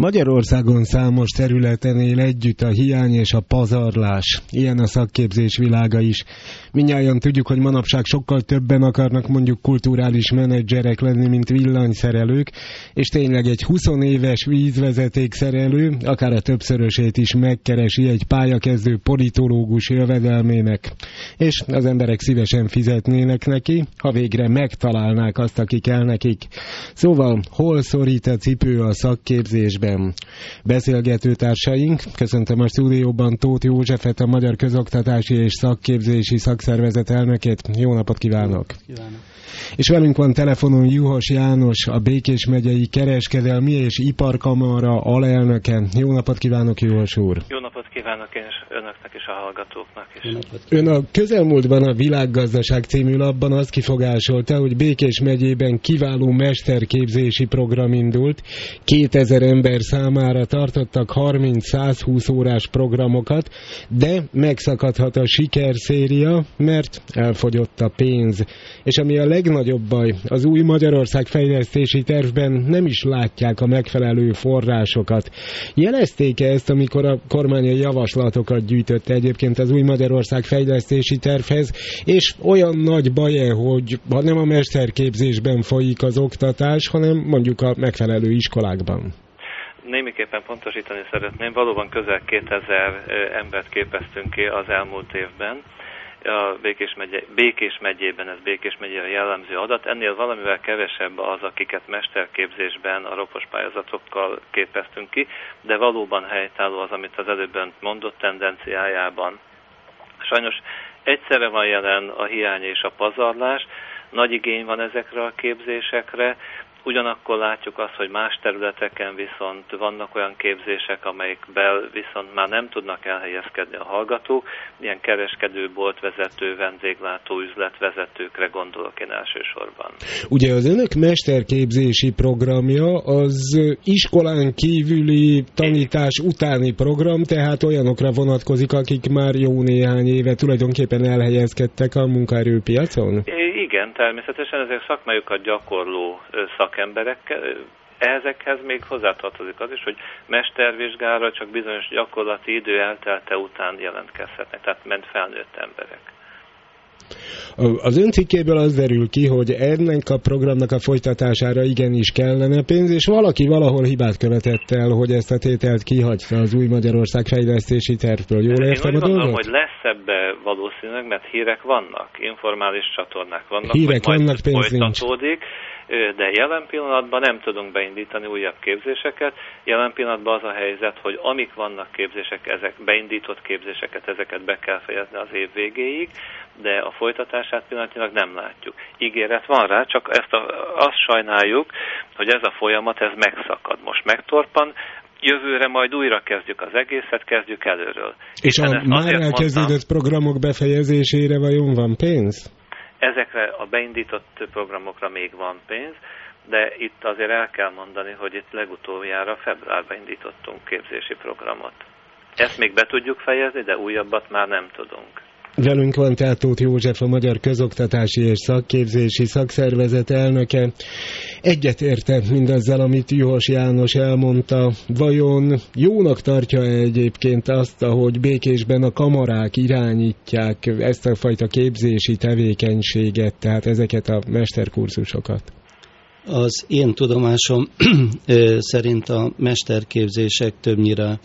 Magyarországon számos területen él együtt a hiány és a pazarlás. Ilyen a szakképzés világa is. Mindnyájan tudjuk, hogy manapság sokkal többen akarnak mondjuk kulturális menedzserek lenni, mint villanyszerelők, és tényleg egy 20 éves vízvezetékszerelő akár a többszörösét is megkeresi egy pályakezdő politológus jövedelmének. És az emberek szívesen fizetnének neki, ha végre megtalálnák azt, aki kell nekik. Szóval hol szorít a cipő a szakképzésben? Beszélgetőtársaink, köszöntöm a stúdióban Tóth Józsefet, a Magyar Közoktatási és Szakképzési Szakszervezet elnökét. Jó napot kívánok! Kívánok. És velünk van telefonon Juhos János, a Békés megyei Kereskedelmi és Iparkamara alelnöke. Jó napot kívánok, Juhos úr! Jó napot kívánok én is önöknek és a hallgatóknak is. Ön a közelmúltban a Világgazdaság című lapban azt kifogásolta, hogy Békés megyében kiváló mesterképzési program indult. 2000 ember számára tartottak 30-120 órás programokat, de megszakadhat a sikerszéria, mert elfogyott a pénz. És ami a legnagyobb baj, az új Magyarország fejlesztési tervben nem is látják a megfelelő forrásokat. Jelezték-e ezt, amikor a kormány javaslatokat gyűjtötte egyébként az új Magyarország fejlesztési tervhez, és olyan nagy baj-e, hogy ha nem a mesterképzésben folyik az oktatás, hanem mondjuk a megfelelő iskolákban? Némiképpen pontosítani szeretném, valóban közel 2000 embert képeztünk ki az elmúlt évben. A Békés megyében, ez Békés megyére jellemző adat, ennél valamivel kevesebb az, akiket mesterképzésben a ropos pályázatokkal képeztünk ki, de valóban helytálló az, amit az előbb mondott tendenciájában. Sajnos egyszerre van jelen a hiány és a pazarlás, nagy igény van ezekre a képzésekre, ugyanakkor látjuk azt, hogy más területeken viszont vannak olyan képzések, amelyekben viszont már nem tudnak elhelyezkedni a hallgatók, ilyen kereskedő, boltvezető, vendéglátó, üzletvezetőkre gondolok én elsősorban. Ugye az önök mesterképzési programja az iskolán kívüli tanítás utáni program, tehát olyanokra vonatkozik, akik már jó néhány éve tulajdonképpen elhelyezkedtek a munkaerőpiacon? Igen, természetesen ezek szakmájukat gyakorló szakemberek. Ezekhez még hozzátartozik az is, hogy mestervizsgára csak bizonyos gyakorlati idő eltelte után jelentkezhetnek, tehát ment felnőtt emberek. Az ön cikkéből az derül ki, hogy ennek a programnak a folytatására igenis kellene pénz, és valaki valahol hibát követett el, hogy ezt a tételt kihagyta az új Magyarország fejlesztési tervből. Jól értem a dolgot? Én gondolom, hogy lesz ebbe valószínűleg, mert hírek vannak, informális csatornák vannak, hírek vannak, pénz folytatódik, de jelen pillanatban nem tudunk beindítani újabb képzéseket. Jelen pillanatban az a helyzet, hogy amik vannak képzések, ezek beindított képzéseket, ezeket be kell fejezni az év végéig, de a folytatását pillanatnyilag nem látjuk. Ígéret van rá, csak azt sajnáljuk, hogy ez a folyamat ez megszakad. Most megtorpan, jövőre majd újra kezdjük az egészet, kezdjük előről. És a már elkezdődött programok befejezésére vajon van pénz? Ezekre a beindított programokra még van pénz, de itt azért el kell mondani, hogy itt legutoljára februárban indítottunk képzési programot. Ezt még be tudjuk fejezni, de újabbat már nem tudunk. Velünk van tehát Tóth József, a Magyar Közoktatási és Szakképzési Szakszervezet elnöke. Egyetérte mindazzal, amit Juhos János elmondta. Vajon jónak tartja egyébként azt, ahogy Békésben a kamarák irányítják ezt a fajta képzési tevékenységet, tehát ezeket a mesterkurzusokat? Az én tudomásom szerint a mesterképzések többnyire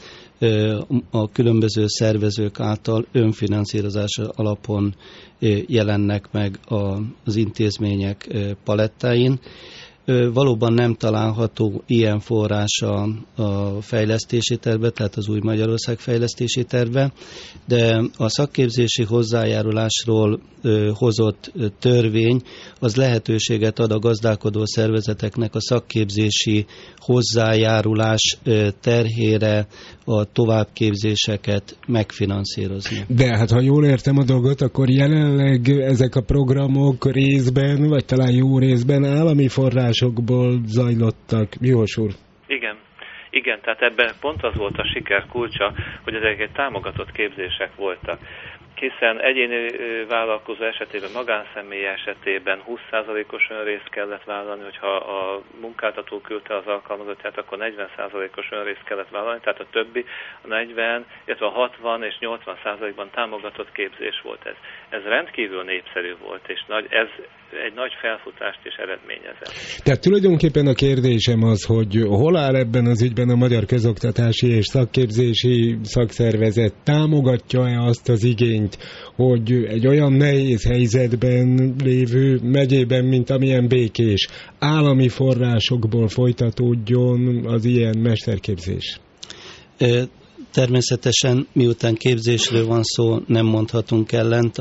a különböző szervezők által önfinanszírozás alapon jelennek meg az intézmények palettáin. Valóban nem található ilyen forrás a fejlesztési tervbe, tehát az új Magyarország fejlesztési tervbe, de a szakképzési hozzájárulásról hozott törvény az lehetőséget ad a gazdálkodó szervezeteknek a szakképzési hozzájárulás terhére a továbbképzéseket megfinanszírozni. De hát ha jól értem a dolgot, akkor jelenleg ezek a programok részben, vagy talán jó részben állami forrásokból zajlottak. Juhos úr? Igen, tehát ebben pont az volt a siker kulcsa, hogy ezek egy támogatott képzések voltak. hiszen egyéni vállalkozó esetében, magánszemély esetében 20%-os önrészt kellett vállalni, hogyha a munkáltató küldte az alkalmazottját, akkor 40%-os önrészt kellett vállalni, tehát a többi, a 40, illetve a 60 és 80%-ban támogatott képzés volt ez. Ez rendkívül népszerű volt, és ez egy nagy felfutást is eredményezett. Tehát tulajdonképpen a kérdésem az, hogy hol áll ebben az ügyben a Magyar Közoktatási és Szakképzési Szakszervezet? Támogatja-e azt az igényt, hogy egy olyan nehéz helyzetben lévő megyében, mint amilyen Békés, állami forrásokból folytatódjon az ilyen mesterképzés? Természetesen, miután képzésről van szó, nem mondhatunk ellent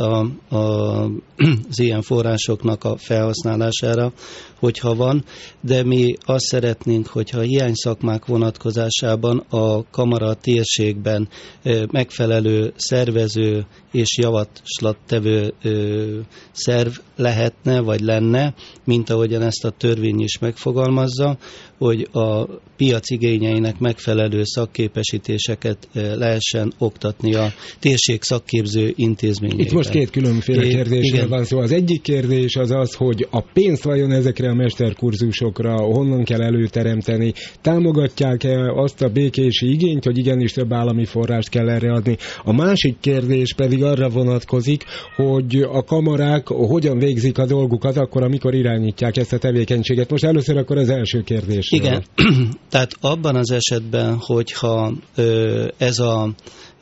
az ilyen forrásoknak a felhasználására, hogyha van, de mi azt szeretnénk, hogyha a hiányszakmák vonatkozásában a kamara térségben megfelelő szervező és javaslattevő szerv lehetne, vagy lenne, mint ahogyan ezt a törvény is megfogalmazza, hogy a piac igényeinek megfelelő szakképesítéseket lehessen oktatni a térség szakképző intézményeiben. Itt most két különféle kérdésről van szó. Az egyik kérdés az, hogy a pénzt vajon ezekre a mesterkurzusokra honnan kell előteremteni? Támogatják-e azt a békési igényt, hogy igenis több állami forrást kell erre adni? A másik kérdés pedig arra vonatkozik, hogy a kamarák hogyan végzik a dolgukat akkor, amikor irányítják ezt a tevékenységet. Most először akkor az első kérdés. Igen, tehát abban az esetben, hogyha ez a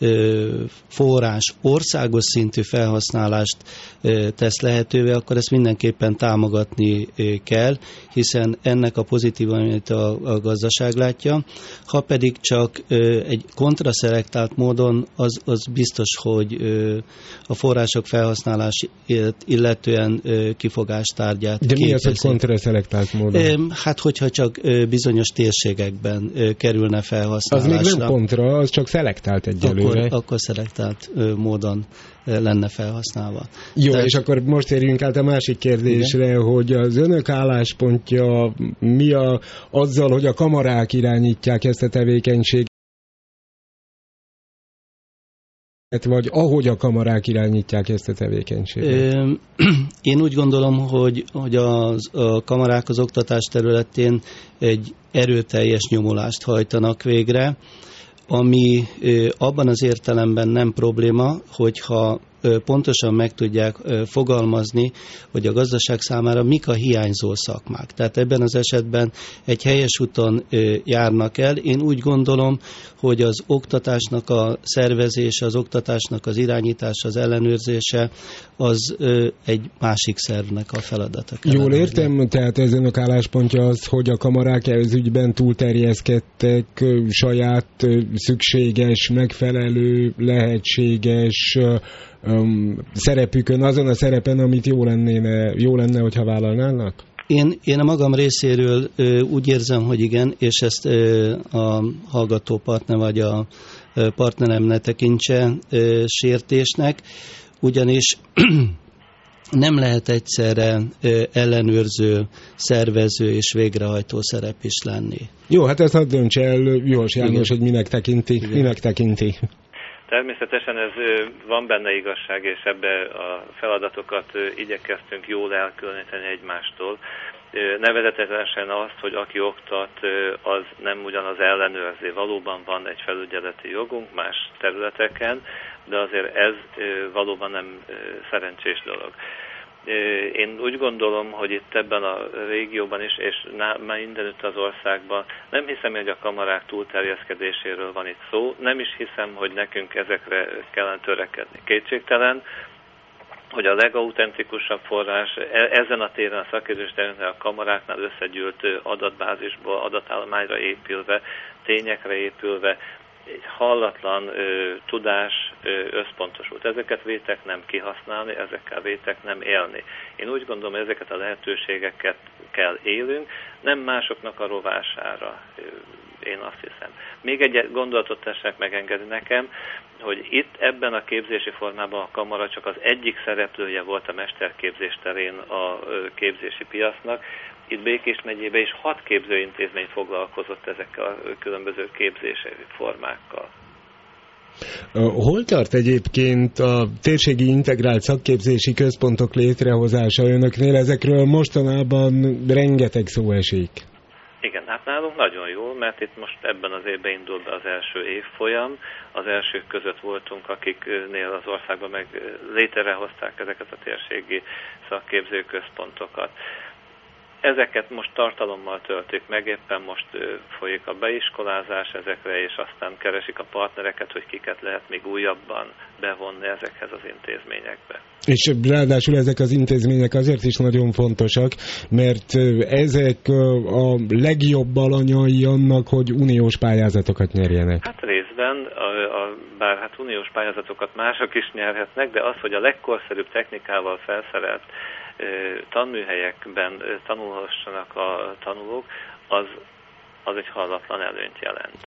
forrás országos szintű felhasználást tesz lehetővé, akkor ezt mindenképpen támogatni kell, hiszen ennek a pozitívumait a gazdaság látja. Ha pedig csak egy kontraszelektált módon, az biztos, hogy a források felhasználását illetően kifogástárgyát képezi. De mi az, hogy kontraszelektált módon? Hát, hogyha csak bizonyos térségekben kerülne felhasználásra. Az még nem kontra, az csak szelektált egyelőre. Akkor szelektált módon lenne felhasználva. Jó, és akkor most érjünk át a másik kérdésre, igen, hogy az önök álláspontja mi azzal, hogy a kamarák irányítják ezt a tevékenységet, vagy ahogy a kamarák irányítják ezt a tevékenységet? Én úgy gondolom, hogy a kamarák az oktatás területén egy erőteljes nyomulást hajtanak végre, ami abban az értelemben nem probléma, hogyha pontosan meg tudják fogalmazni, hogy a gazdaság számára mik a hiányzó szakmák. Tehát ebben az esetben egy helyes úton járnak el. Én úgy gondolom, hogy az oktatásnak a szervezése, az oktatásnak az irányítása, az ellenőrzése az egy másik szervnek a feladata. Jól értem, tehát ez önök álláspontja az, hogy a kamarák ez ügyben túlterjeszkedtek saját szükséges, megfelelő, lehetséges szerepükön, azon a szerepen, amit jó lenne, hogyha vállalnának? Én a magam részéről úgy érzem, hogy igen, és ezt a hallgató partner vagy a partnerem ne tekintse sértésnek, ugyanis nem lehet egyszerre ellenőrző, szervező és végrehajtó szerep is lenni. Jó, hát ezt hadd döntse el Juhas János, hogy minek tekinti. Természetesen ez van benne igazság, és ebbe a feladatokat igyekeztünk jól elkülöníteni egymástól. Nevezetesen azt, hogy aki oktat, az nem ugyanaz ellenőrzi. Valóban van egy felügyeleti jogunk más területeken, de azért ez valóban nem szerencsés dolog. Én úgy gondolom, hogy itt ebben a régióban is, és már mindenütt az országban nem hiszem, hogy a kamarák túlterjeszkedéséről van itt szó, nem is hiszem, hogy nekünk ezekre kellene törekedni. Kétségtelen, hogy a legautentikusabb forrás ezen a téren, a szakképzés területen a kamaráknál összegyűlt adatbázisból, adatállományra épülve, tényekre épülve, egy hallatlan tudás összpontosult. Ezeket vétek nem kihasználni, ezekkel vétek nem élni. Én úgy gondolom, hogy ezeket a lehetőségeket kell élünk, nem másoknak a rovására, én azt hiszem. Még egy gondolatot tessenek megengedni nekem, hogy itt ebben a képzési formában a kamara csak az egyik szereplője volt a mesterképzés terén a képzési piacnak. Itt Békés megyében is 6 képzőintézmény foglalkozott ezekkel a különböző képzési formákkal. Hol tart egyébként a térségi integrált szakképzési központok létrehozása önöknél? Ezekről mostanában rengeteg szó esik. Igen, hát nálunk nagyon jó, mert itt most ebben az évben indul be az első évfolyam. Az elsők között voltunk, akiknél az országban meg létrehozták ezeket a térségi szakképzőközpontokat. Ezeket most tartalommal töltik meg, éppen most folyik a beiskolázás ezekre, és aztán keresik a partnereket, hogy kiket lehet még újabban bevonni ezekhez az intézményekbe. És ráadásul ezek az intézmények azért is nagyon fontosak, mert ezek a legjobb alanyai annak, hogy uniós pályázatokat nyerjenek. Hát részben, bár hát uniós pályázatokat mások is nyerhetnek, de az, hogy a legkorszerűbb technikával felszerelt tanműhelyekben tanulhassanak a tanulók, az egy hallatlan előnyt jelent.